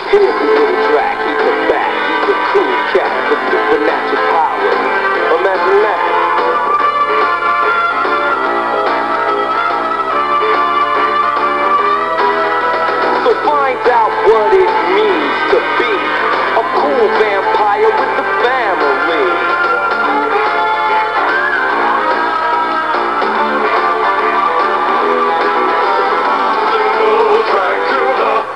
Here's a little track, he's a back, he's a cool cat with supernatural powers. Imagine that. So find out